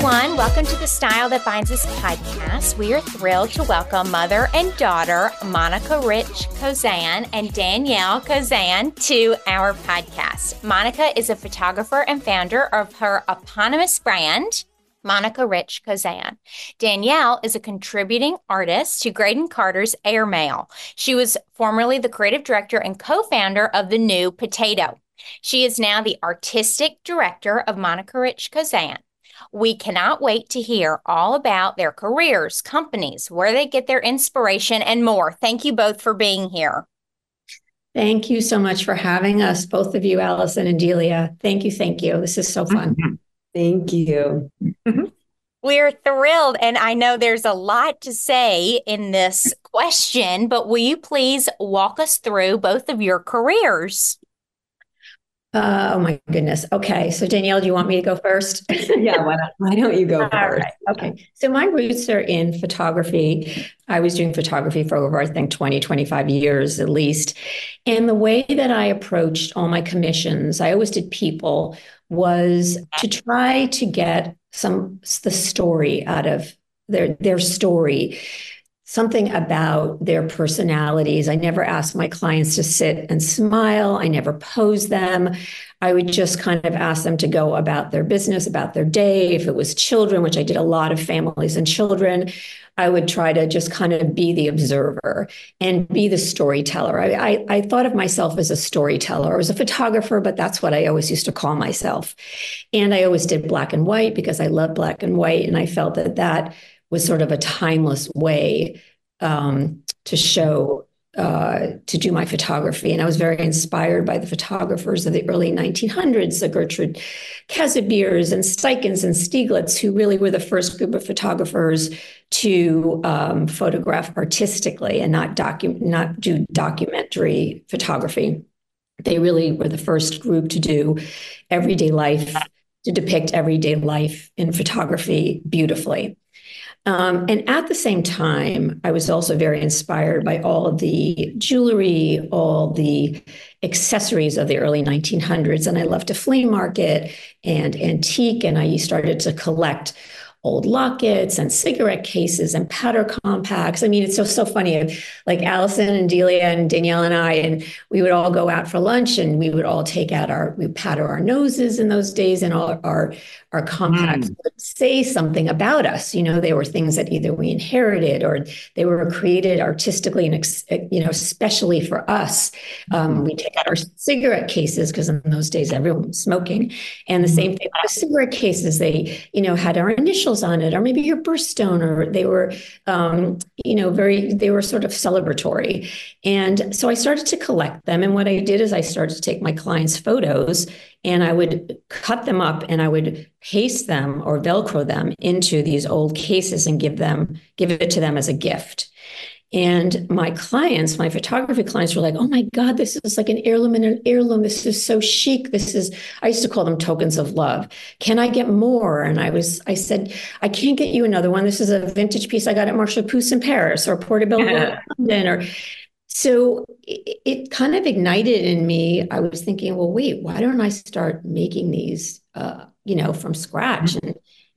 everyone. Welcome to the Style That Binds Us podcast. We are thrilled to welcome mother and daughter, Monica Rich Kozan and Danielle Kozan, to our podcast. Monica is a photographer and founder of her eponymous brand, Monica Rich Kozan. Danielle is a contributing artist to Graydon Carter's Airmail. She was formerly the creative director and co-founder of The New Potato. She is now the artistic director of Monica Rich Kozan. We cannot wait to hear all about their careers, companies, where they get their inspiration, and more. Thank you both for being here. Thank you so much for having us, both of you, Allison and Delia. Thank you. Thank you. This is so fun. Thank you. We're thrilled, and I know there's a lot to say in this question, but will you please walk us through both of your careers? Oh my goodness. Okay. So Danielle, do you want me to go first? Yeah, why don't you go first? All right. Okay. So my roots are in photography. I was doing photography for over, I think, 20, 25 years at least. And the way that I approached all my commissions, I always did people, was to try to get the story out of their story. Something about their personalities. I never asked my clients to sit and smile. I never posed them. I would just kind of ask them to go about their business, about their day. If it was children, which I did a lot of families and children, I would try to just kind of be the observer and be the storyteller. I thought of myself as a storyteller or as a photographer, but that's what I always used to call myself. And I always did black and white because I love black and white. And I felt that was sort of a timeless way to show, to do my photography. And I was very inspired by the photographers of the early 1900s, the Gertrude Casimbirs and Steichens and Stieglitz, who really were the first group of photographers to photograph artistically and not do documentary photography. They really were the first group to do everyday life, to depict everyday life in photography beautifully. And at the same time, I was also very inspired by all of the jewelry, all the accessories of the early 1900s. And I loved a flea market and antique, and I started to collect old lockets and cigarette cases and powder compacts. I mean, it's so funny. Like Allison and Delia and Danielle and I, and we would all go out for lunch and we would all we powder our noses in those days, and all our compacts would say something about us. You know, they were things that either we inherited or they were created artistically and, especially for us. We take out our cigarette cases because in those days everyone was smoking. And the same thing with cigarette cases, they, had our initials on it, or maybe your birthstone, or they were, they were sort of celebratory. And so I started to collect them. And what I did is I started to take my clients' photos and I would cut them up and I would paste them or Velcro them into these old cases and give it to them as a gift. And my photography clients were like, oh my God, this is like an heirloom and an heirloom. This is so chic. I used to call them tokens of love. Can I get more? And I said, I can't get you another one. This is a vintage piece I got at Marshall Pouce in Paris or Portobello in London. So it kind of ignited in me. I was thinking, well, wait, why don't I start making these, from scratch? And,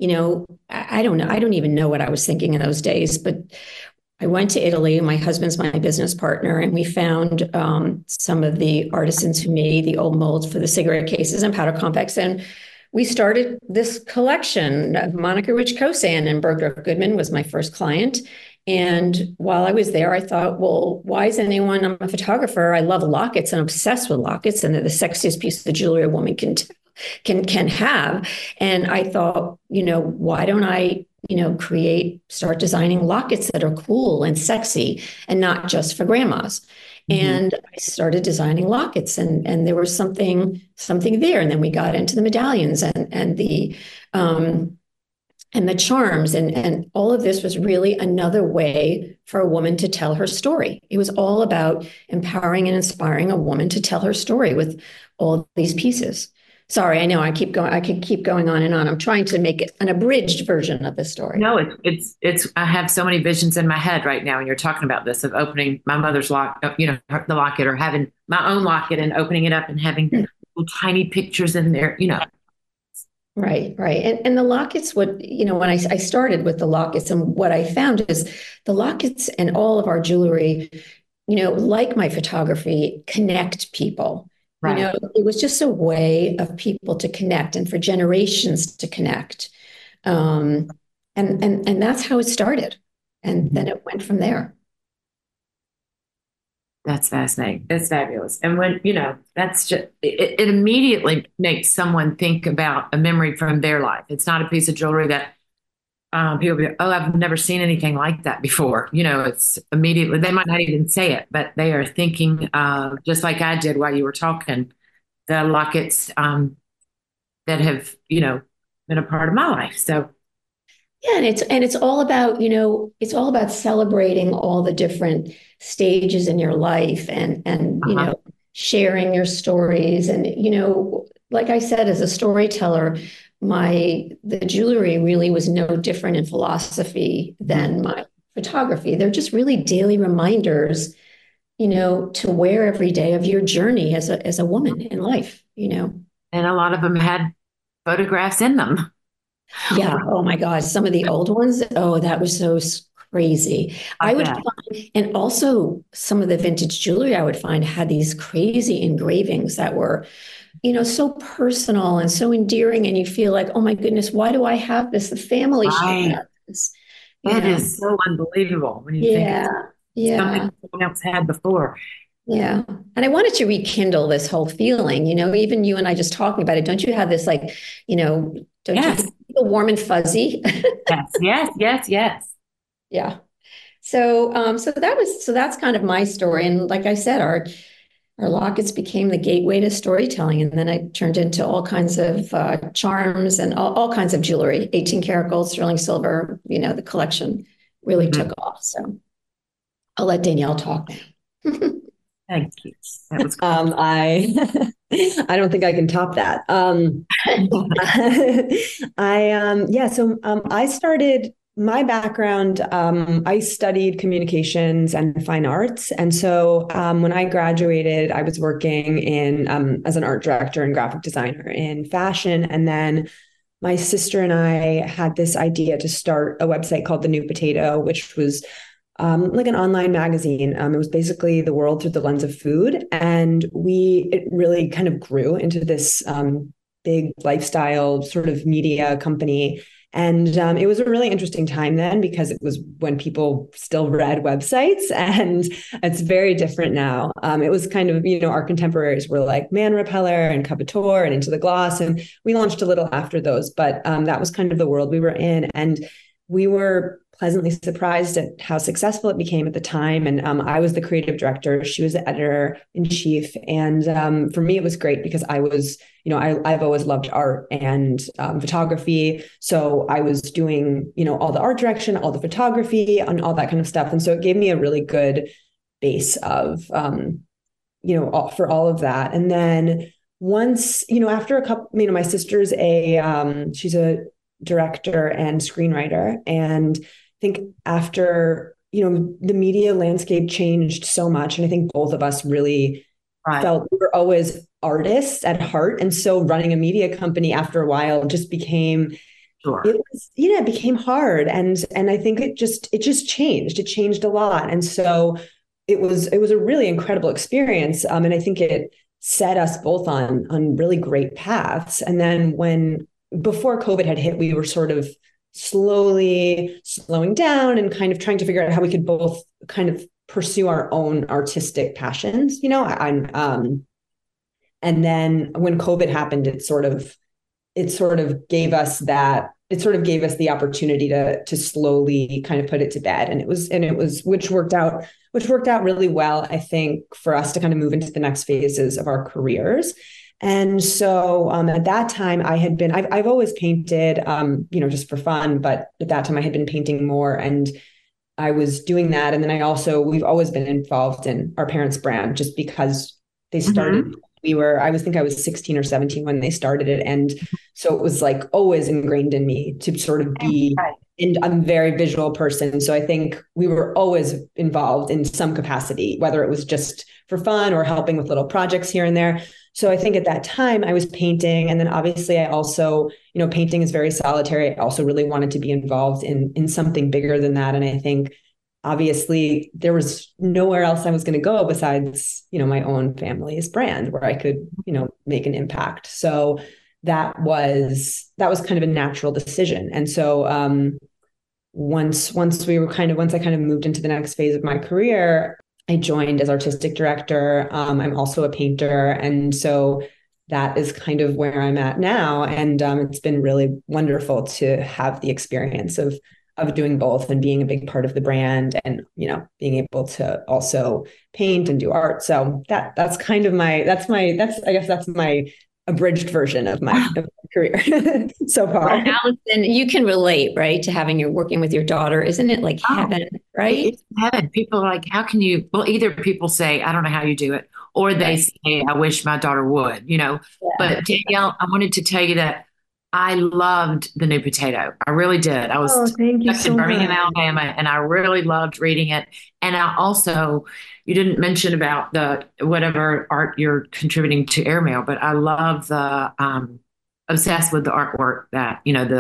I don't know. I don't even know what I was thinking in those days, but I went to Italy. My husband's my business partner, and we found some of the artisans who made the old molds for the cigarette cases and powder compacts. And we started this collection of Monica Rich Kozan, and Bergdorf Goodman was my first client. And while I was there, I thought, well, why is anyone? I'm a photographer. I love lockets and obsessed with lockets, and they're the sexiest piece of jewelry a woman can have. And I thought, why don't I start designing lockets that are cool and sexy and not just for grandmas. Mm-hmm. And I started designing lockets, and there was something there. And then we got into the medallions and the charms, and all of this was really another way for a woman to tell her story. It was all about empowering and inspiring a woman to tell her story with all these pieces. Sorry, I know I could keep going on and on. I'm trying to make it an abridged version of the story. No, it's I have so many visions in my head right now. And you're talking about this, of opening my mother's the locket, or having my own locket and opening it up and having little tiny pictures in there, Right, right. And the lockets, when I started with the lockets, and what I found is the lockets and all of our jewelry, like my photography, connect people. Right. It was just a way of people to connect and for generations to connect. And that's how it started. And then it went from there. That's fascinating. That's fabulous. And when, that's just, it immediately makes someone think about a memory from their life. It's not a piece of jewelry that people be, oh, I've never seen anything like that before. It's immediately, they might not even say it, but they are thinking, just like I did while you were talking, the lockets that have, been a part of my life. So, Yeah, and it's all about, it's all about celebrating all the different stages in your life and uh-huh. sharing your stories. And, like I said, as a storyteller, the jewelry really was no different in philosophy than my photography. They're just really daily reminders, to wear every day of your journey as a woman in life. And a lot of them had photographs in them. Yeah. Oh my God. Some of the old ones. Oh, that was so crazy. I I would bet. find, and also some of the vintage jewelry I would find had these crazy engravings that were, so personal and so endearing. And you feel like, oh my goodness, why do I have this? The family should Right. have this, you That know? is so unbelievable when you think it's Yeah. something Yeah. someone else had before. Yeah. And I wanted to rekindle this whole feeling, even you and I just talking about it. Don't you have this like, don't you Yes. feel warm and fuzzy? Yes. Yes. Yes. Yes. Yeah. So that's kind of my story. And like I said, our lockets became the gateway to storytelling. And then I turned into all kinds of charms and all kinds of jewelry, 18 karat gold, sterling silver, the collection really Mhm. took off. So I'll let Danielle talk now. Thank you. That was I I don't think I can top that. I started my background. I studied communications and fine arts, and so when I graduated, I was working in as an art director and graphic designer in fashion, and then my sister and I had this idea to start a website called The New Potato, which was like an online magazine. It was basically the world through the lens of food, and it really kind of grew into this big lifestyle sort of media company. And it was a really interesting time then because it was when people still read websites, and it's very different now. It was kind of, our contemporaries were like Man Repeller and Covetor and Into the Gloss, and we launched a little after those, but that was kind of the world we were in. And we were pleasantly surprised at how successful it became at the time. And I was the creative director. She was the editor in chief. And for me, it was great because I was, I've always loved art and photography. So I was doing, all the art direction, all the photography, and all that kind of stuff. And so it gave me a really good base of, for all of that. And then once, after a couple, my sister's she's a director and screenwriter. And I think after, the media landscape changed so much. And I think both of us really felt we were always artists at heart. And so running a media company after a while just became, it became hard. And I think it just changed. It changed a lot. And so it was a really incredible experience. And I think it set us both on really great paths. And then before COVID had hit, we were sort of slowly slowing down and kind of trying to figure out how we could both kind of pursue our own artistic passions, and then when COVID happened, it sort of gave us the opportunity to slowly kind of put it to bed. And it was, which worked out really well, I think, for us to kind of move into the next phases of our careers. And so at that time I've always painted, just for fun, but at that time I had been painting more and I was doing that. And then we've always been involved in our parents' brand just because they started think I was 16 or 17 when they started it. And so it was like always ingrained in me to sort of be, and I'm a very visual person. So I think we were always involved in some capacity, whether it was just for fun or helping with little projects here and there. So I think at that time I was painting. And then obviously I also, painting is very solitary. I also really wanted to be involved in something bigger than that. And I think obviously there was nowhere else I was going to go besides, my own family's brand where I could, make an impact. So that was kind of a natural decision. And so once I kind of moved into the next phase of my career, I joined as artistic director. I'm also a painter. And so that is kind of where I'm at now. And it's been really wonderful to have the experience of doing both and being a big part of the brand and, being able to also paint and do art. So that's kind of my abridged version of my career so far. Well, Allison, you can relate, right, to having you working with your daughter. Isn't it like heaven, right? It's heaven. People are like, how can you? Well, either people say, I don't know how you do it, or they say, I wish my daughter would, Yeah. But Danielle, I wanted to tell you that I loved The New Potato. I really did. I was thank you so in Birmingham, much. Alabama, and I really loved reading it. And I also, you didn't mention about the whatever art you're contributing to Airmail, but I love the obsessed with the artwork that,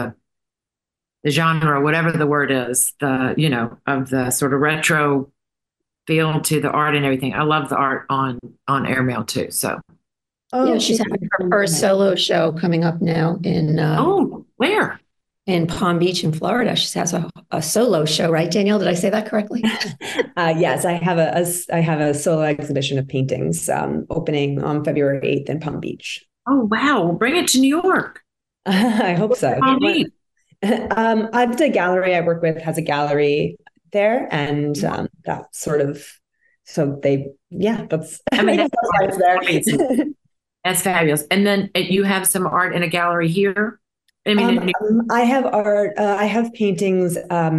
the genre, whatever the word is, of the sort of retro feel to the art and everything. I love the art on Airmail too. So yeah, she's having her first solo show coming up now in where? In Palm Beach in Florida. She has a solo show, right, Danielle? Did I say that correctly? Yes, I have a solo exhibition of paintings opening on February 8th in Palm Beach. Oh wow! Well, bring it to New York. I hope so. The gallery I work with has a gallery there, and that's sort of so they that's that's there. That's fabulous. And then you have some art in a gallery here. I have art. I have paintings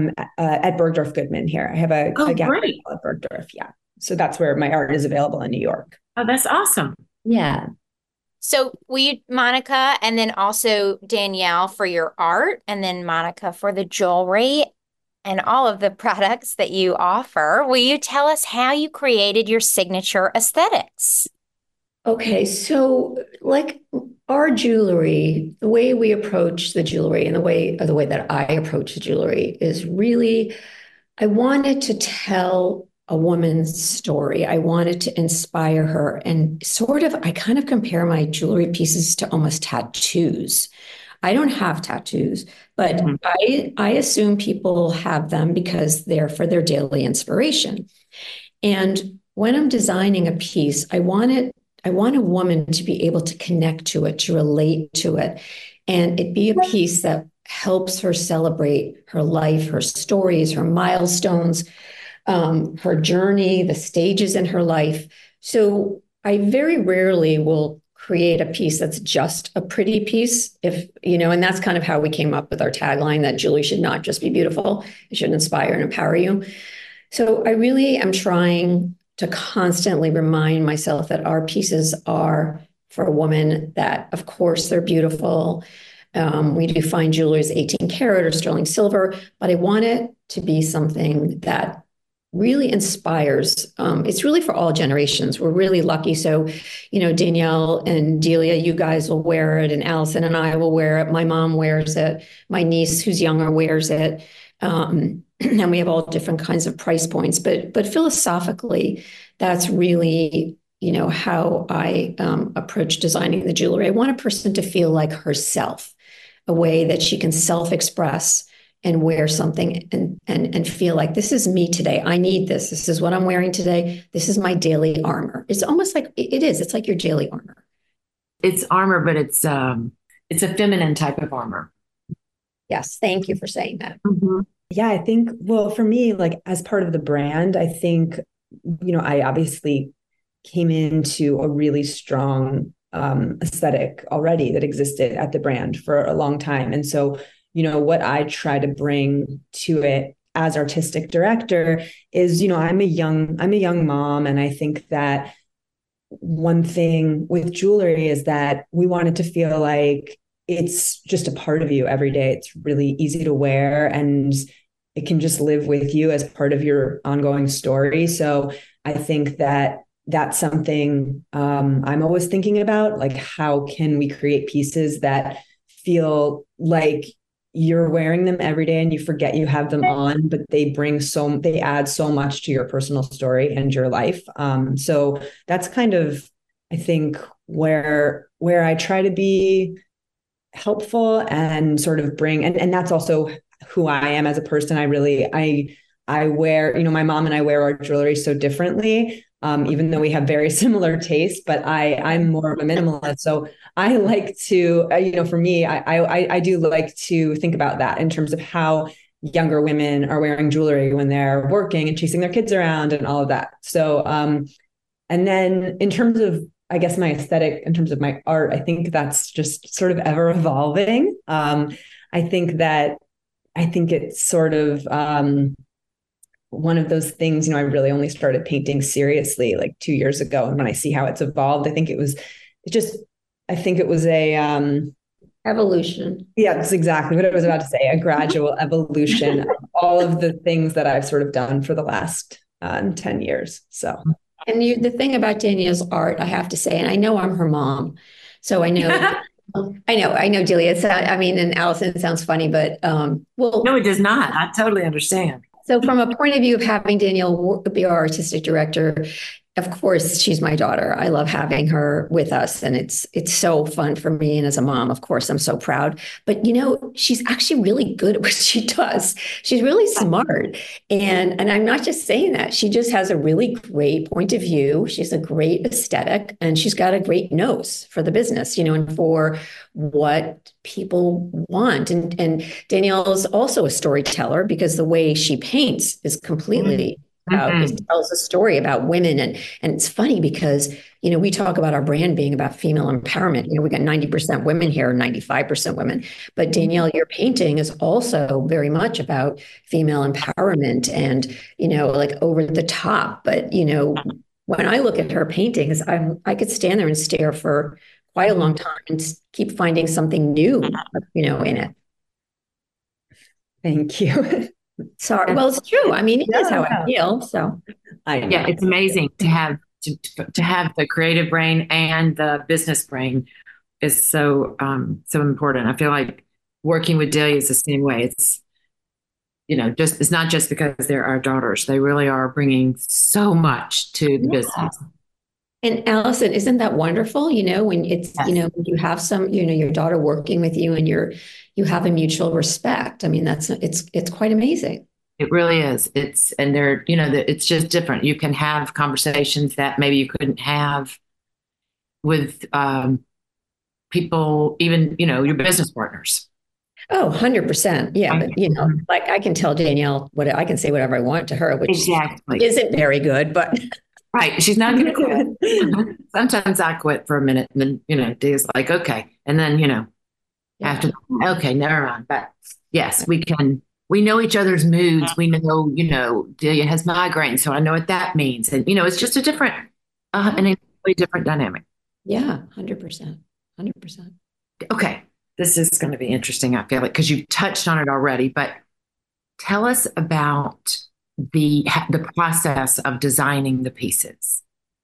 at Bergdorf Goodman here. I have a gallery at Bergdorf. Yeah, so that's where my art is available in New York. Oh, that's awesome. Yeah. So Monica, and then also Danielle for your art, and then Monica for the jewelry and all of the products that you offer. Will you tell us how you created your signature aesthetics? Okay, so like our jewelry, the way we approach the jewelry and the way that I approach the jewelry is really, I wanted to tell a woman's story. I wanted to inspire her, and I kind of compare my jewelry pieces to almost tattoos. I don't have tattoos, but I assume people have them because they're for their daily inspiration. And when I'm designing a piece, I want a woman to be able to connect to it, to relate to it, and it be a piece that helps her celebrate her life, her stories, her milestones, her journey, the stages in her life. So I very rarely will create a piece that's just a pretty piece, and that's kind of how we came up with our tagline that jewelry should not just be beautiful, it should inspire and empower you. So I really am trying to constantly remind myself that our pieces are for a woman, that of course they're beautiful. We do fine jewelry as 18 karat or sterling silver, but I want it to be something that really inspires. It's really for all generations. We're really lucky. So, Danielle and Delia, you guys will wear it, and Allison and I will wear it. My mom wears it. My niece, who's younger, wears it. And we have all different kinds of price points, but philosophically, that's really, how I approach designing the jewelry. I want a person to feel like herself, a way that she can self-express and wear something and feel like, this is me today. I need this. This is what I'm wearing today. This is my daily armor. It's almost like it is. It's like your daily armor. It's armor, but it's a feminine type of armor. Yes. Thank you for saying that. Mm-hmm. Yeah, I think, well, for me, like as part of the brand, I think, I obviously came into a really strong aesthetic already that existed at the brand for a long time. And so, what I try to bring to it as artistic director is, I'm a young mom. And I think that one thing with jewelry is that we want it to feel like it's just a part of you every day. It's really easy to wear and it can just live with you as part of your ongoing story. So I think that that's something I'm always thinking about, like how can we create pieces that feel like you're wearing them every day and you forget you have them on, but they add so much to your personal story and your life. So that's kind of, I think, where I try to be helpful and sort of bring, and that's also who I am as a person. I wear, my mom and I wear our jewelry so differently, even though we have very similar tastes, but I'm more of a minimalist. So I like to, for me, I do like to think about that in terms of how younger women are wearing jewelry when they're working and chasing their kids around and all of that. So, and then in terms of, I guess, my aesthetic, in terms of my art, I think that's just sort of ever evolving. I think it's sort of, one of those things, I really only started painting seriously like 2 years ago. And when I see how it's evolved, I think it was a, Evolution. yeah, that's exactly what I was about to say, a gradual evolution of all of the things that I've sort of done for the last 10 years. So. And the thing about Danielle's art, I have to say, and I know I'm her mom, so I know, I know, Delia. And Allison, it sounds funny, but well, No, it does not. I totally understand. so from a point of view of having Danielle be our artistic director, of course, she's my daughter. I love having her with us, and it's so fun for me. And as a mom, of course, I'm so proud. But she's actually really good at what she does. She's really smart, and I'm not just saying that. She just has a really great point of view. She's a great aesthetic, and she's got a great nose for the business, and for what people want. And Danielle is also a storyteller because the way she paints is completely. It tells a story about women. And it's funny because, we talk about our brand being about female empowerment. We got 90% women here, 95% women. But Danielle, your painting is also very much about female empowerment and, like over the top. But, when I look at her paintings, I could stand there and stare for quite a long time and keep finding something new, in it. Thank you. Sorry. Well, it's true. It is how I feel. So yeah, it's amazing to have the creative brain and the business brain is so important. I feel like working with Delia is the same way. It's it's not just because they're our daughters. They really are bringing so much to the business. And Allison, isn't that wonderful? When it's, when you have your daughter working with you and you have a mutual respect. It's quite amazing. It really is. It's just different. You can have conversations that maybe you couldn't have with people, even, your business partners. Oh, 100%. Yeah. But, like I can tell Danielle I can say whatever I want to her, which exactly isn't very good, but. Right. She's not going to quit. Sometimes I quit for a minute and then, Dia's like, okay. And then, after, okay, never mind. But yes, we know each other's moods. We know, Delia has migraine, so I know what that means. And, it's just a different, an entirely different dynamic. Yeah, 100%. 100%. Okay. This is going to be interesting, I feel like, because you've touched on it already, but tell us about the process of designing the pieces.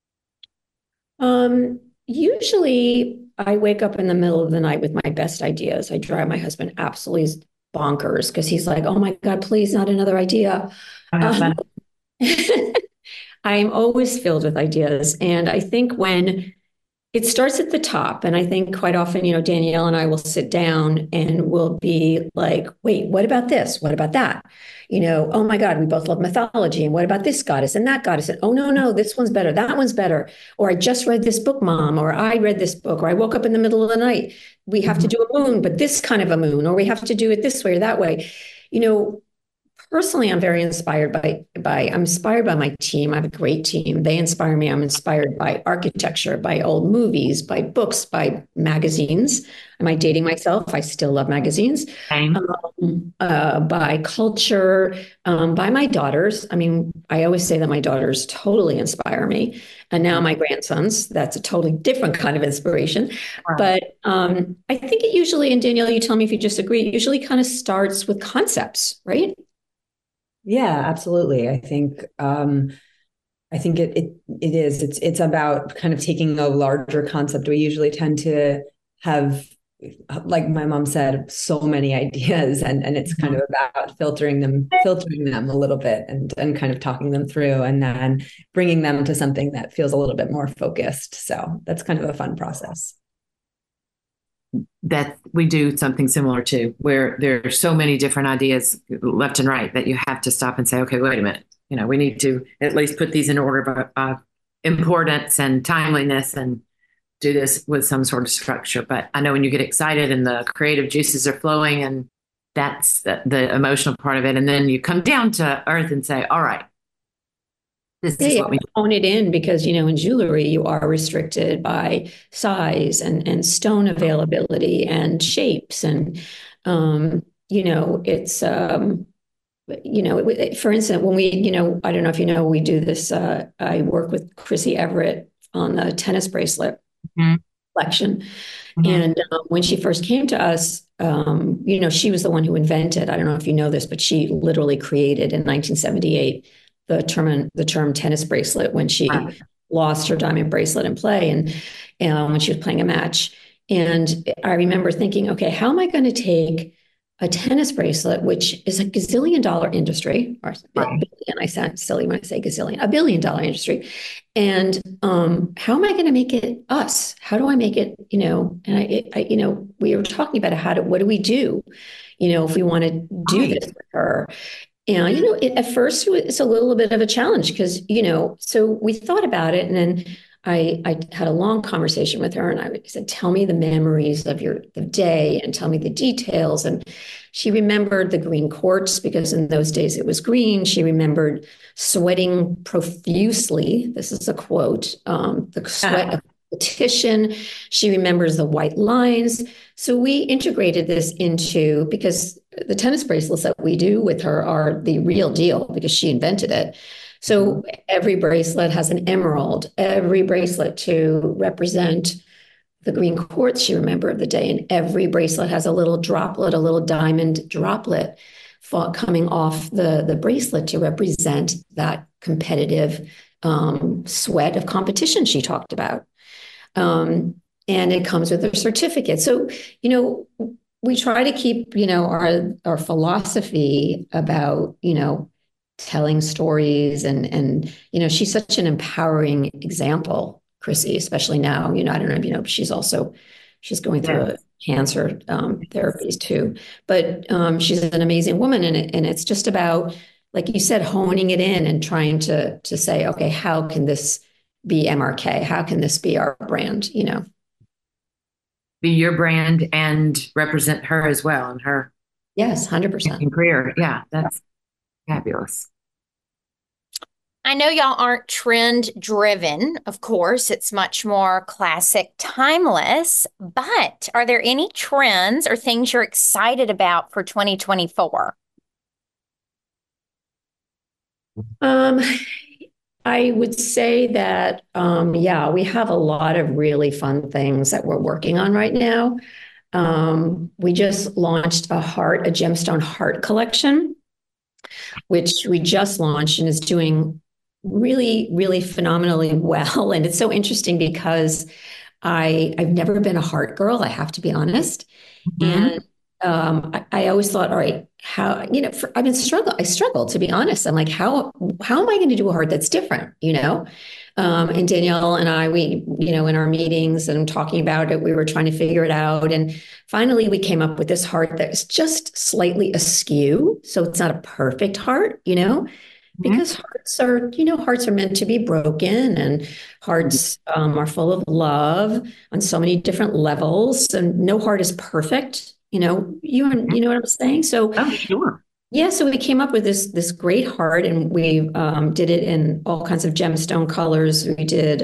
Usually I wake up in the middle of the night with my best ideas. I drive my husband absolutely bonkers because he's like, oh my God, please, not another idea. I'm always filled with ideas. And I think when it starts at the top, and I think quite often, Danielle and I will sit down and we'll be like, wait, what about this? What about that? Oh my God, we both love mythology. And what about this goddess and that goddess? And oh, no, this one's better. That one's better. Or I just read this book, Mom, or I read this book, or I woke up in the middle of the night. We have to do a moon, but this kind of a moon, or we have to do it this way or that way. personally, I'm very inspired I'm inspired by my team. I have a great team. They inspire me. I'm inspired by architecture, by old movies, by books, by magazines. Am I dating myself? I still love magazines. Same. By culture, by my daughters. I mean, I always say that my daughters totally inspire me. And now my grandsons, that's a totally different kind of inspiration. Wow. But I think it usually, and Danielle, you tell me if you disagree, it usually kind of starts with concepts, right? Yeah, absolutely. I think it is. It's about kind of taking a larger concept. We usually tend to have, like my mom said, so many ideas, and it's kind of about filtering them a little bit, and kind of talking them through, and then bringing them to something that feels a little bit more focused. So that's kind of a fun process. That we do something similar to, where there are so many different ideas left and right that you have to stop and say, okay, wait a minute. We need to at least put these in order of importance and timeliness, and do this with some sort of structure. But I know when you get excited and the creative juices are flowing, and that's the emotional part of it. And then you come down to earth and say, all right, this is what we own it in, because, in jewelry, you are restricted by size and stone availability and shapes. And, it's, for instance, when we, I don't know if we do this, I work with Chrissy Everett on the tennis bracelet collection. And when she first came to us, she was the one who invented, I don't know if you know this, but she literally created in 1978 the term tennis bracelet, when she lost her diamond bracelet in play, and when she was playing a match. And I remember thinking, okay, how am I going to take a tennis bracelet, which is a gazillion-dollar industry, or billion, I sound silly when I say gazillion, $1 billion industry. And how am I going to make it us? How do I make it, and we were talking about what do we do, if we want to do this with her. And, at first it's a little bit of a challenge because, so we thought about it, and then I had a long conversation with her, and I said, tell me the memories of the day and tell me the details. And she remembered the green quartz, because in those days it was green. She remembered sweating profusely. This is a quote, the sweat of competition. She remembers the white lines. So we integrated this into, because the tennis bracelets that we do with her are the real deal, because she invented it. So every bracelet has an emerald, every bracelet to represent the green quartz she remembered of the day. And every bracelet has a little droplet, a little diamond droplet coming off the bracelet to represent that competitive sweat of competition she talked about. And it comes with a certificate. So, we try to keep, our philosophy about, telling stories, and she's such an empowering example, Chrissy, especially now. I don't know if but she's going through a cancer therapies too. But she's an amazing woman, and it's just about, like you said, honing it in and trying to say, okay, how can this be MRK? How can this be our brand? Be your brand and represent her as well, and her 100% career. Yeah, that's fabulous. I know y'all aren't trend driven, of course. It's much more classic, timeless. But are there any trends or things you're excited about for 2024? I would say that, we have a lot of really fun things that we're working on right now. We just launched a gemstone heart collection, which we just launched and is doing really, really phenomenally well. And it's so interesting because I've never been a heart girl, I have to be honest. And I always thought, all right, how, I struggled, to be honest. I'm like, how am I going to do a heart that's different, and Danielle and I, we, in our meetings and talking about it, we were trying to figure it out. And finally we came up with this heart that's just slightly askew. So it's not a perfect heart, because hearts are meant to be broken, and hearts are full of love on so many different levels, and no heart is perfect. You know what I'm saying? So, sure. Yeah, so we came up with this great heart, and we did it in all kinds of gemstone colors. We did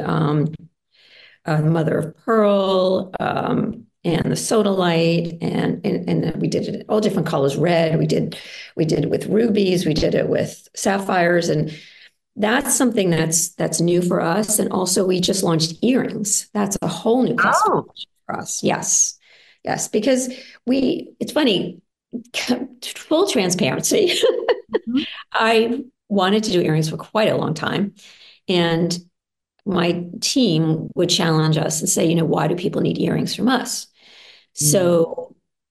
mother of pearl, and the sodalite, and we did it all different colors. Red. We did it with rubies. We did it with sapphires, and that's something that's new for us. And also, we just launched earrings. That's a whole new customer for us. Yes, yes, because it's funny. Full transparency. Mhm. I wanted to do earrings for quite a long time, and my team would challenge us and say, why do people need earrings from us? So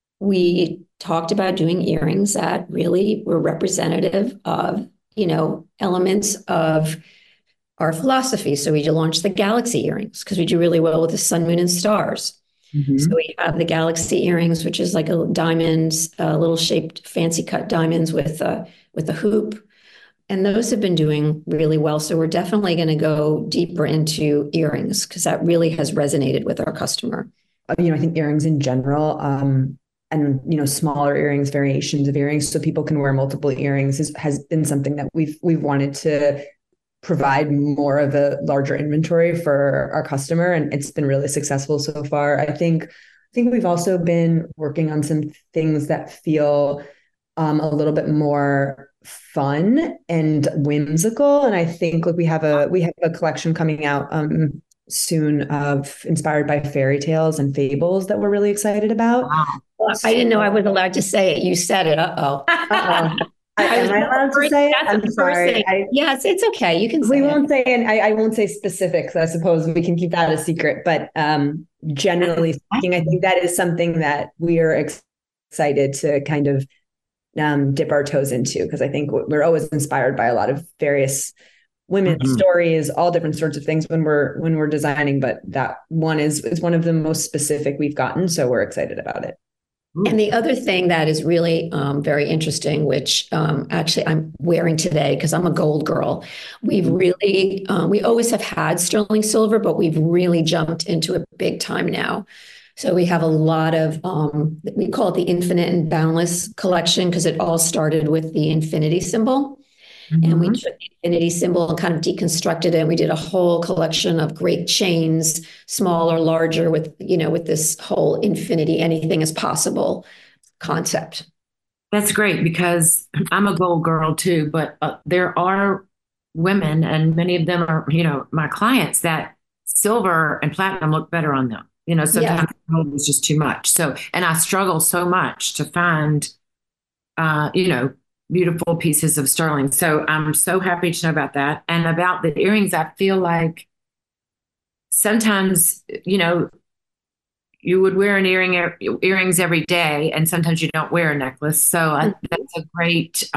we talked about doing earrings that really were representative of, elements of our philosophy. So we launched the Galaxy earrings because we do really well with the sun, moon, and stars. So Mhm. we have the Galaxy earrings, which is like a diamonds, little shaped, fancy cut diamonds with a hoop. And those have been doing really well. So we're definitely going to go deeper into earrings because that really has resonated with our customer. I think earrings in general, and smaller earrings, variations of earrings, so people can wear multiple earrings has been something that we've wanted to provide more of a larger inventory for our customer, and it's been really successful so far. I think we've also been working on some things that feel a little bit more fun and whimsical. And I think like we have a collection coming out soon of inspired by fairy tales and fables that we're really excited about. Wow. I didn't know I was allowed to say it. You said it. Uh-oh. Uh-oh. Am I allowed to First- say it? that's I'm the first sorry. thing. Yes, it's okay. You can say We it. won't say, and I won't say specifics. I suppose we can keep that a secret. But generally speaking, I think that is something that we are excited to kind of dip our toes into, because I think we're always inspired by a lot of various women's Mhm. stories, all different sorts of things when we're designing. But that one is one of the most specific we've gotten, so we're excited about it. And the other thing that is really very interesting, which actually I'm wearing today because I'm a gold girl, we've really, we always have had sterling silver, but we've really jumped into it big time now. So we have a lot of, we call it the Infinite and Boundless collection because it all started with the infinity symbol. And we Mhm. took the infinity symbol and kind of deconstructed it. And we did a whole collection of great chains, small or larger, with this whole infinity, anything is possible concept. That's great because I'm a gold girl too, but there are women, and many of them are, my clients, that silver and platinum look better on them. Yeah. Sometimes gold is just too much. So, and I struggle so much to find, uh, you know, beautiful pieces of sterling. So I'm so happy to know about that. And about the earrings, I feel like sometimes, you would wear an earrings every day, and sometimes you don't wear a necklace. So that's a great.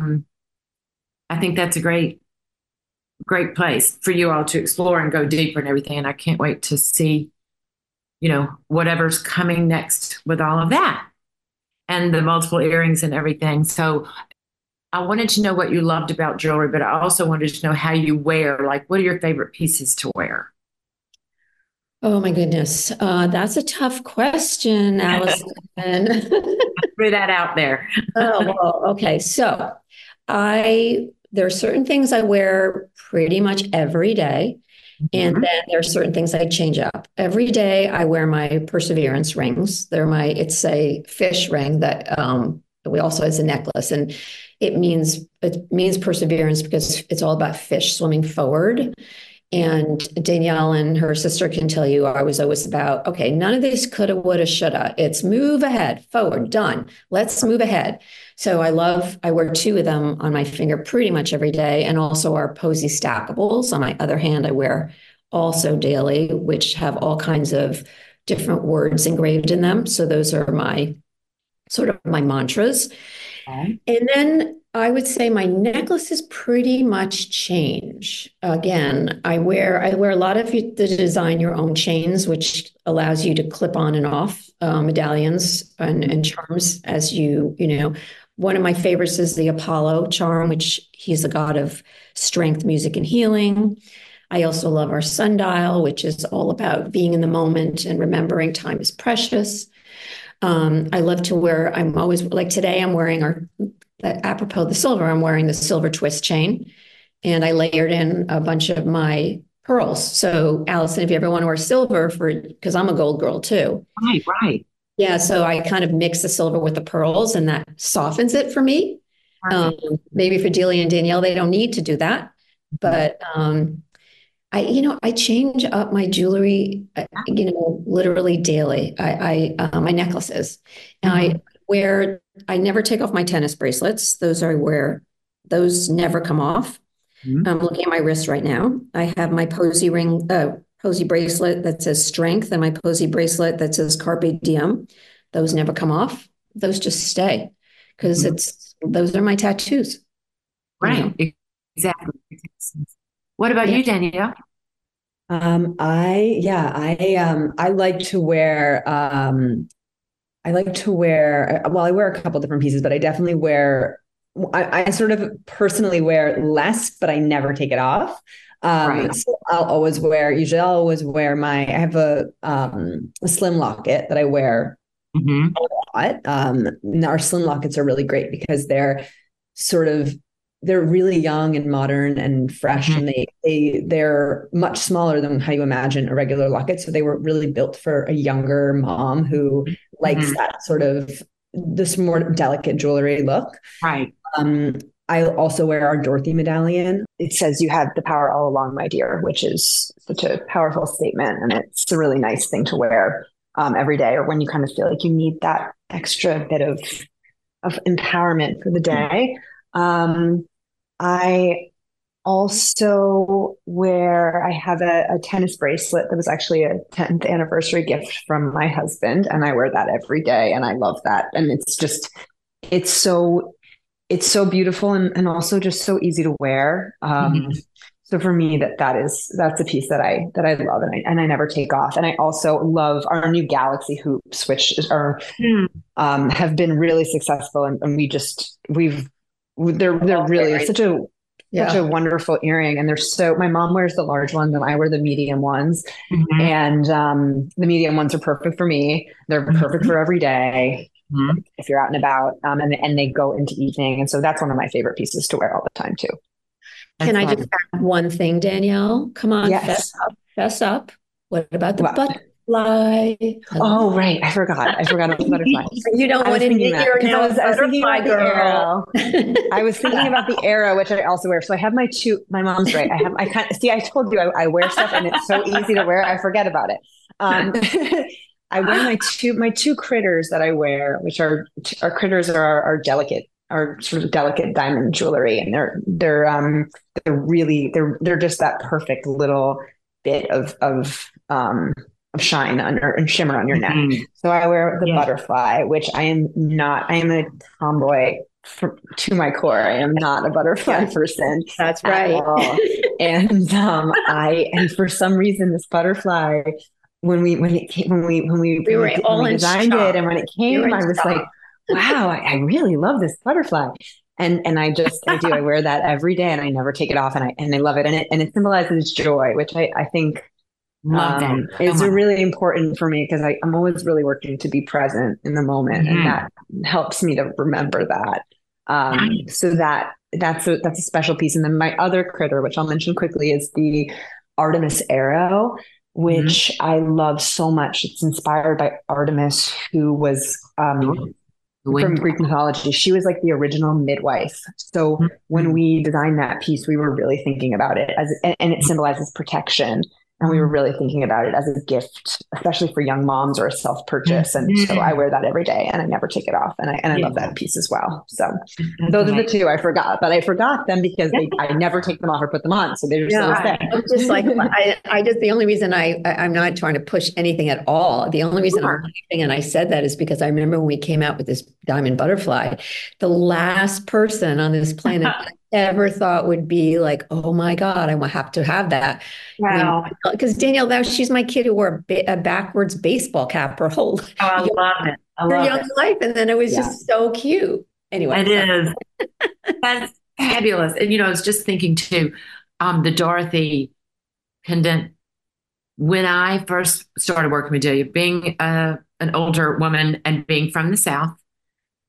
I think that's a great place for you all to explore and go deeper and everything. And I can't wait to see, whatever's coming next with all of that and the multiple earrings and everything. So I wanted to know what you loved about jewelry, but I also wanted to know how you wear. Like, what are your favorite pieces to wear? Oh my goodness. That's a tough question, Allison. Threw that out there. Oh, well, okay. So there are certain things I wear pretty much every day. And Mhm. then there are certain things I change up. Every day I wear my perseverance rings. It's a fish ring that we also as a necklace. And it means perseverance because it's all about fish swimming forward. And Danielle and her sister can tell you I was always about, okay, none of this coulda, woulda, shoulda. It's move ahead, forward, done. Let's move ahead. So I wear two of them on my finger pretty much every day, and also our Posy stackables. On my other hand, I wear also daily, which have all kinds of different words engraved in them. So those are my sort of my mantras. Okay. And then I would say my necklaces pretty much change. Again, I wear a lot of the design your own chains, which allows you to clip on and off medallions and charms as One of my favorites is the Apollo charm, which he's the god of strength, music, and healing. I also love our sundial, which is all about being in the moment and remembering time is precious. I love to wear, I'm always like today, I'm wearing our apropos the silver, I'm wearing the silver twist chain, and I layered in a bunch of my pearls. So, Allison, if you ever want to wear silver because I'm a gold girl too. Right, right. Yeah, so I kind of mix the silver with the pearls, and that softens it for me. Maybe for Delia and Danielle, they don't need to do that, but I change up my jewelry, literally daily. My necklaces, and I never take off my tennis bracelets. Those never come off. I'm looking at my wrist right now. I have my posy bracelet that says strength, and my posy bracelet that says carpe diem. Those never come off. Those just stay because those are my tattoos. Right. Exactly. What about you, Danielle? I like to wear well, I wear a couple different pieces, but I definitely I sort of personally wear less, but I never take it off. Right. So I'll always wear I have a slim locket that I wear a lot. Our slim lockets are really great because they're really young and modern and fresh, and they're much smaller than how you imagine a regular locket. So they were really built for a younger mom who likes that sort of this more delicate jewelry look. Right. I also wear our Dorothy medallion. It says, "You have the power all along, my dear," which is such a powerful statement, and it's a really nice thing to wear every day, or when you kind of feel like you need that extra bit of empowerment for the day. I also I have a tennis bracelet that was actually a 10th anniversary gift from my husband, and I wear that every day, and I love that. And it's so beautiful and also just so easy to wear. So for me, that's a piece that I love, and I never take off. And I also love our new Galaxy hoops, which have been really successful, and they're really such a wonderful earring. And my mom wears the large ones and I wear the medium ones. And the medium ones are perfect for me. They're perfect for every day if you're out and about. And they go into evening. And so that's one of my favorite pieces to wear all the time too. Can I just add one thing, Danielle? Come on, yes. Fess up. What about the butterfly? Oh, right. I forgot about the butterfly. You don't want to be here now. I was thinking about the arrow. I was thinking about the arrow, which I also wear. So I have my mom's right. I told you I wear stuff and it's so easy to wear. I forget about it. I wear my two critters that I wear, which are our critters are delicate, are sort of delicate diamond jewelry. And they're just that perfect little bit of shine and shimmer on your neck. So I wear the butterfly, which I am a tomboy to my core. I am not a butterfly person. That's right. And for some reason, this butterfly, when we designed it, and when it came, I was like, wow, I really love this butterfly. And I wear that every day, and I never take it off, and I love it. And it symbolizes joy, which I think is really important for me, because I'm always really working to be present in the moment, and that helps me to remember that. So that's a special piece. And then my other critter, which I'll mention quickly, is the Artemis arrow, which I love so much. It's inspired by Artemis, who was from Greek mythology. She was like the original midwife. So when we designed that piece, we were really thinking about it and it symbolizes protection. And we were really thinking about it as a gift, especially for young moms or a self-purchase. And so I wear that every day, and I never take it off. And I love that piece as well. So those are the two I forgot, but I forgot them because I never take them off or put them on. So they're just always there. I'm just like, the only reason I'm not trying to push anything at all. The only reason I'm laughing, and I said that, is because I remember when we came out with this diamond butterfly, the last person on this planet I ever thought would be like, oh my God, I will have to have that. Wow. Because Danielle, she's my kid who wore a backwards baseball cap her whole young life. And then it was just so cute. Anyway. It is. That's fabulous. And, I was just thinking too, the Dorothy pendant, when I first started working with Delia, being an older woman and being from the South,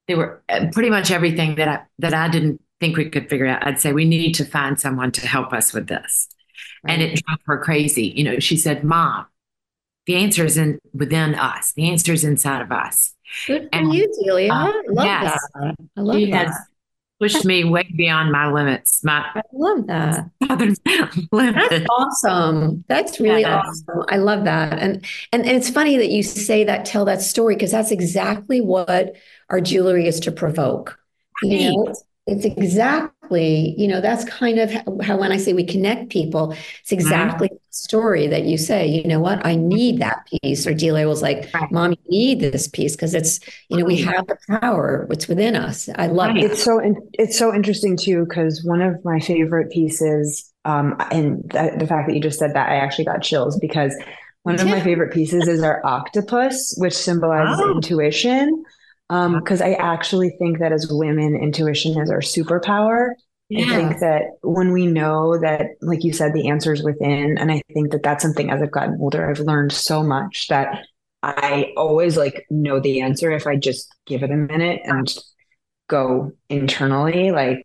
they were pretty much everything that I didn't think we could figure out. I'd say we need to find someone to help us with this. Right. And it drove her crazy. You know, she said, Mom, the answer is within us. The answer is inside of us. Good for And you, Delia. I love yes, that. I love she that. has pushed me way beyond my limits, my I love that. father's limits. That's awesome. That's really Yes. awesome. I love that. And it's funny that you say that, tell that story, because that's exactly what our jewelry is to provoke. You know, it's exactly, that's kind of how when I say we connect people, it's exactly the story that you say, you know what, I need that piece. Or Delia was like, Right. Mom, you need this piece because it's, we have the power, what's within us. I love it. It's so interesting too, because one of my favorite pieces, and the fact that you just said that, I actually got chills because one of my favorite pieces is our octopus, which symbolizes intuition. Because I actually think that as women, intuition is our superpower. Yeah. I think that when we know that, like you said, the answer is within, and I think that that's something as I've gotten older, I've learned so much that I always know the answer if I just give it a minute and go internally.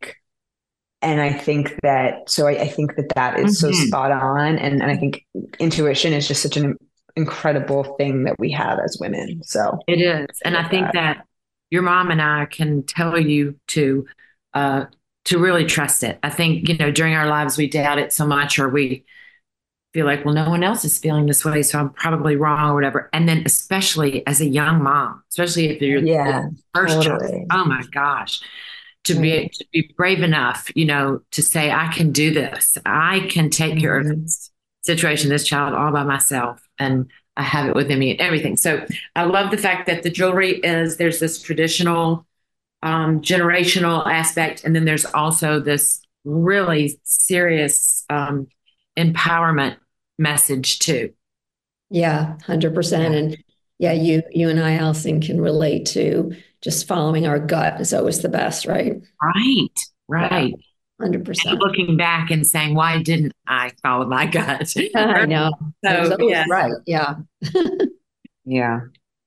And I think that, so I think that that is so spot on. And I think intuition is just such an incredible thing that we have as women. So it is. And I think that your mom and I can tell you to really trust it. I think, during our lives, we doubt it so much, or we feel like, well, no one else is feeling this way, so I'm probably wrong or whatever. And then especially as a young mom, especially if you're the first child, oh my gosh, to be brave enough, to say, I can do this. I can take care of this situation, this child all by myself. And I have it within me and everything. So I love the fact that the jewelry there's this traditional, generational aspect. And then there's also this really serious empowerment message too. Yeah, 100%. And yeah, you and I, Allison, can relate to just following our gut is always the best, right? Right. 100%. And looking back and saying, why didn't I follow my gut? I know. So, right. Yeah. Yeah.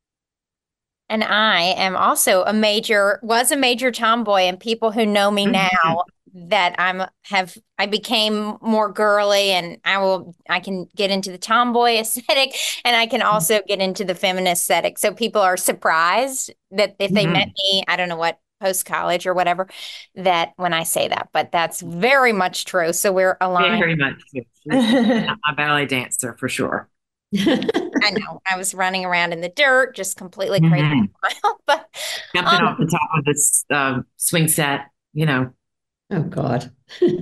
And I am also was a major tomboy, and people who know me now that I became more girly, and I can get into the tomboy aesthetic, and I can also get into the feminist aesthetic. So people are surprised that if they met me, I don't know what, post-college or whatever, that when I say that, but that's very much true. So we're aligned. Very much true. She's not my ballet dancer for sure. I know. I was running around in the dirt, just completely crazy. But jumping off the top of this swing set, Oh God.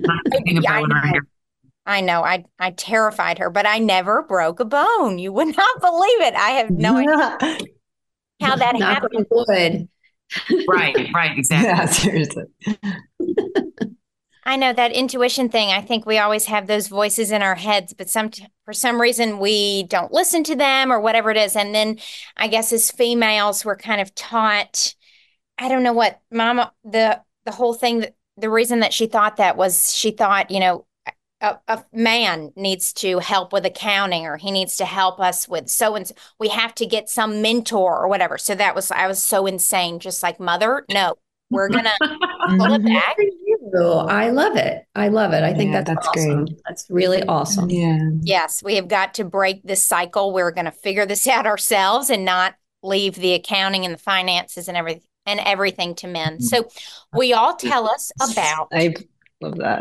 I know. I terrified her, but I never broke a bone. You would not believe it. I have no idea how that happened. Good. Right, exactly. Yeah, seriously. I know that intuition thing. I think we always have those voices in our heads, but for some reason we don't listen to them or whatever it is. And then I guess as females, we're kind of taught, I don't know what, Mama, the whole thing, the reason that she thought that was she thought, a man needs to help with accounting, or he needs to help us with so-and-so. We have to get some mentor or whatever. So I was so insane, just like, Mother, no, we're going to pull it back. I love it. I think that's awesome. Great. That's really awesome. Yeah. Yes, we have got to break this cycle. We're going to figure this out ourselves and not leave the accounting and the finances and everything to men. So we all tell us about. I love that.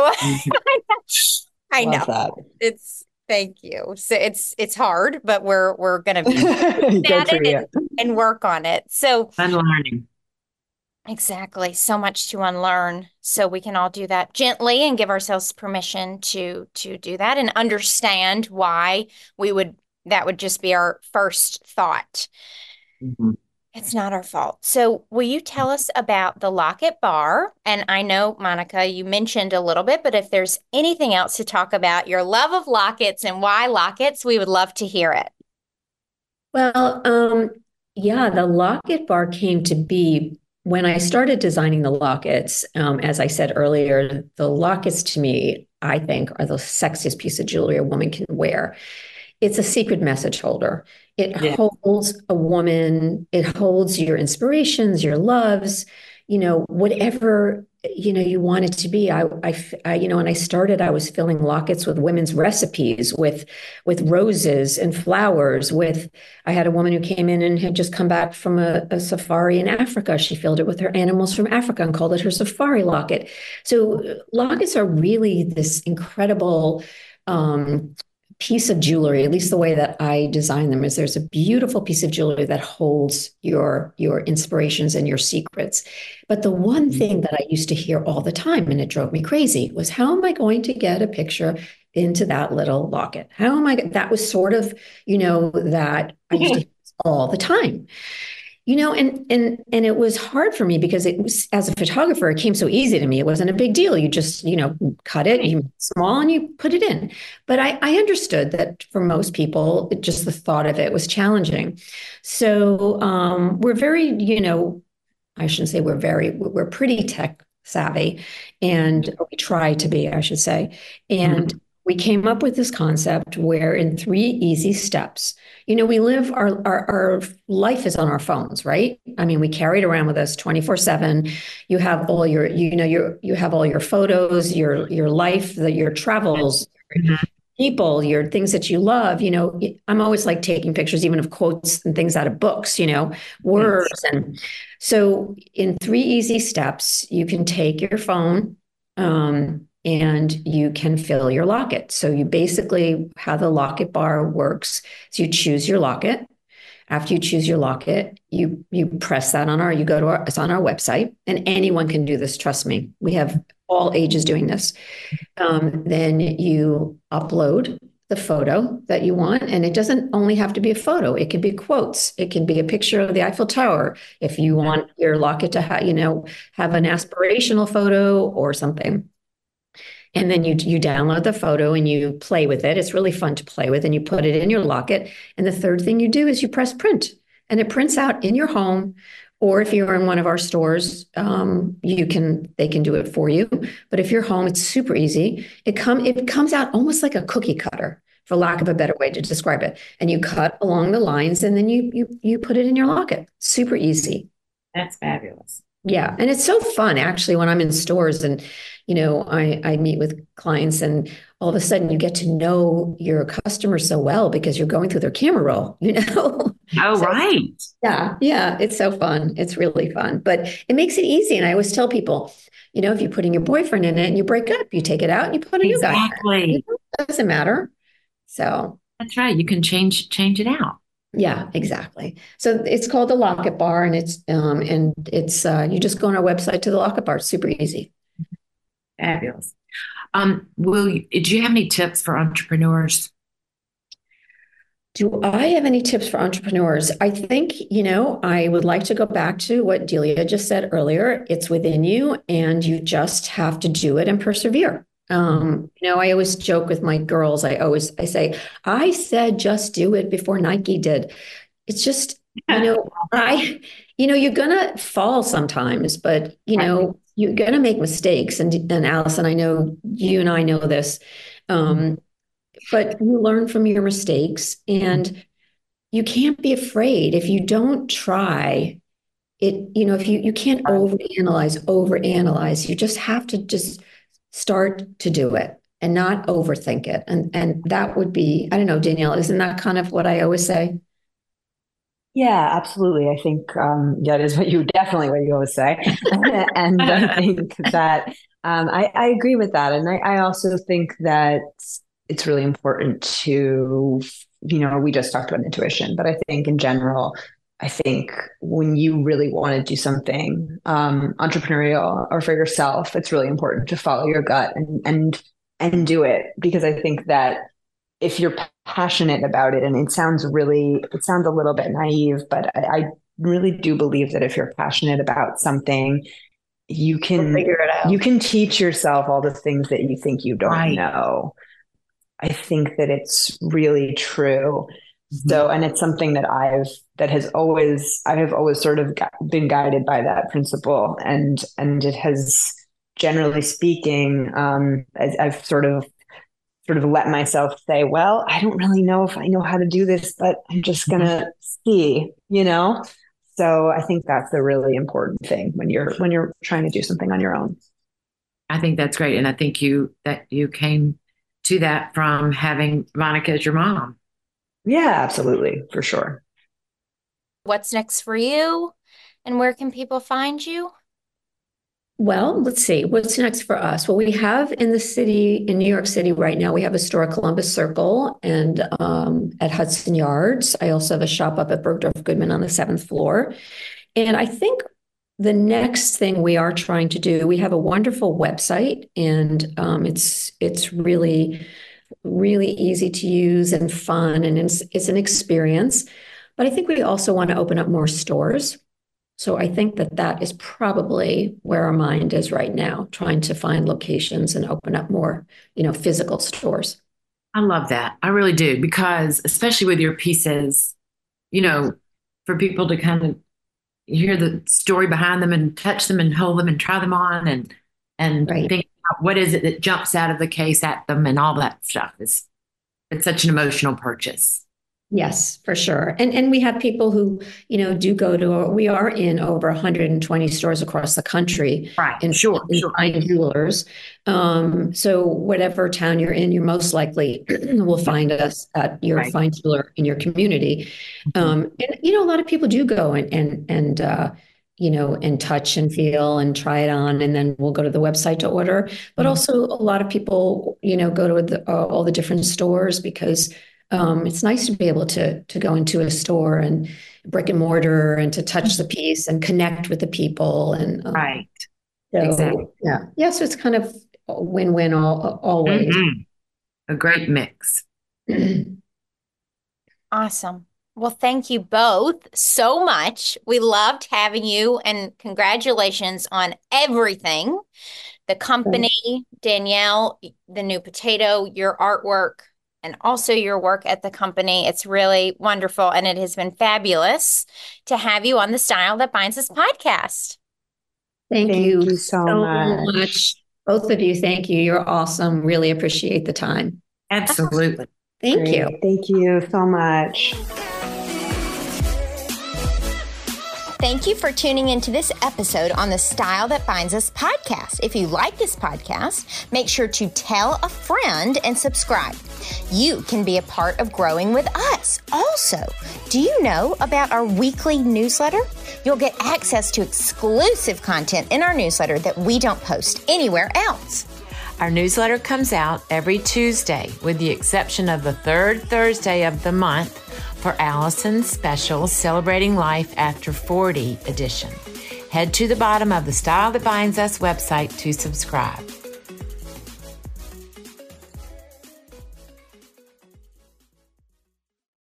I know. That. Thank you. So it's hard, but we're going to be at it and work on it. So unlearning. Exactly. So much to unlearn. So we can all do that gently and give ourselves permission to do that and understand why that would just be our first thought. It's not our fault. So will you tell us about the Locket Bar? And I know, Monica, you mentioned a little bit, but if there's anything else to talk about your love of lockets and why lockets, we would love to hear it. Well, the Locket Bar came to be when I started designing the lockets. As I said earlier, the lockets to me, I think, are the sexiest piece of jewelry a woman can wear. it's a secret message holder. It Yeah. holds a woman, it holds your inspirations, your loves, whatever, you want it to be. When I started, I was filling lockets with women's recipes, with roses and flowers. I had a woman who came in and had just come back from a safari in Africa. She filled it with her animals from Africa and called it her safari locket. So lockets are really this incredible piece of jewelry. At least the way that I design them is there's a beautiful piece of jewelry that holds your inspirations and your secrets. But the one thing that I used to hear all the time, and it drove me crazy, was how am I going to get a picture into that little locket? How am I? That was sort of, that I used to hear all the time. And it was hard for me because it was, as a photographer, it came so easy to me. It wasn't a big deal. You just, cut it, you small and you put it in. But I understood that for most people, just the thought of it was challenging. So we're very, I shouldn't say we're pretty tech savvy, and we try to be, I should say. And we came up with this concept where in 3 easy steps, we live our life is on our phones, right? I mean, we carry it around with us 24/7. You have all your, you have all your photos, your life, your travels, people, your things that you love. I'm always like taking pictures, even of quotes and things out of books, words. And so in 3 easy steps, you can take your phone, and you can fill your locket. So you basically, how the locket bar works, so you choose your locket. After you choose your locket, you press that it's on our website, and anyone can do this. Trust me, we have all ages doing this. Then you upload the photo that you want, and it doesn't only have to be a photo. It could be quotes. It can be a picture of the Eiffel Tower if you want your locket to have an aspirational photo or something. And then you download the photo and you play with it. It's really fun to play with, and you put it in your locket. And the third thing you do is you press print, and it prints out in your home. Or if you're in one of our stores, they can do it for you. But if you're home, it's super easy. It comes out almost like a cookie cutter, for lack of a better way to describe it. And you cut along the lines, and then you put it in your locket. Super easy. That's fabulous. Yeah. And it's so fun, actually, when I'm in stores and, I meet with clients, and all of a sudden you get to know your customers so well because you're going through their camera roll, Oh, So, right. yeah. Yeah. It's so fun. It's really fun, but it makes it easy. And I always tell people, if you're putting your boyfriend in it and you break up, you take it out and you put a new guy in it. Exactly. It doesn't matter. So That's right. You can change it out. yeah, exactly. So it's called the Locket Bar, and it's you just go on our website to the Locket Bar. It's super easy. Fabulous. Do you have any tips for entrepreneurs? Do I have any tips for entrepreneurs? I think, I would like to go back to what Delia just said earlier. It's within you, and you just have to do it and persevere. I always joke with my girls. I say, I said, just do it before Nike did. It's just, you're gonna fall sometimes, but you're gonna make mistakes. And Allison, I know you and I know this, but you learn from your mistakes, and you can't be afraid. If you don't try it, if you can't overanalyze, you just have to just start to do it and not overthink it. And that would be, I don't know, Danielle, isn't that kind of what I always say? Yeah, absolutely. I think that is what you always say. And I think that I agree with that. And I also think that it's really important to, we just talked about intuition, but I think in general, I think when you really want to do something entrepreneurial or for yourself, it's really important to follow your gut and do it. Because I think that if you're passionate about it, and it sounds a little bit naive, but I really do believe that if you're passionate about something, you can figure it out. You can teach yourself all the things that you think you don't know. I think that it's really true. So, and it's something that I have always sort of been guided by that principle, and it has, generally speaking, I've sort of sort of let myself say, well, I don't really know if I know how to do this, but I'm just going to see, So I think that's a really important thing when you're trying to do something on your own. I think that's great. And I think you came to that from having Monica as your mom. Yeah, absolutely. For sure. What's next for you? And where can people find you? Well, let's see. What's next for us? Well, we have in New York City right now, we have a store at Columbus Circle and at Hudson Yards. I also have a shop up at Bergdorf Goodman on the 7th floor. And I think the next thing we are trying to do, we have a wonderful website, and it's really, really easy to use and fun, and it's an experience. But I think we also want to open up more stores. So I think that is probably where our mind is right now, trying to find locations and open up more, physical stores. I love that. I really do, because especially with your pieces, for people to kind of hear the story behind them and touch them and hold them and try them on and Right. think about what is it that jumps out of the case at them and all that stuff. It's such an emotional purchase. Yes, for sure. And we have people who, we are in over 120 stores across the country. Right. In fine jewelers. So whatever town you're in, you're most likely will find us at your fine jeweler in your community. And a lot of people do go and touch and feel and try it on, and then we'll go to the website to order. But also a lot of people, go to all the different stores because it's nice to be able to go into a store and brick and mortar and to touch the piece and connect with the people. And right. So, exactly. Yeah. So it's kind of a win-win always. Mm-hmm. A great mix. Awesome. Well, thank you both so much. We loved having you, and congratulations on everything. The company, Danielle, the new potato, your artwork, and also your work at the company. It's really wonderful, and it has been fabulous to have you on the Style That Binds Us podcast. Thank you so much. Both of you, thank you. You're awesome. Really appreciate the time. Absolutely. Thank you. Thank you so much. Thank you for tuning into this episode on the Style That Binds Us podcast. If you like this podcast, make sure to tell a friend and subscribe. You can be a part of growing with us. Also, do you know about our weekly newsletter? You'll get access to exclusive content in our newsletter that we don't post anywhere else. Our newsletter comes out every Tuesday, with the exception of the third Thursday of the month for Allison's special Celebrating Life After 40 edition. Head to the bottom of the Style That Binds Us website to subscribe.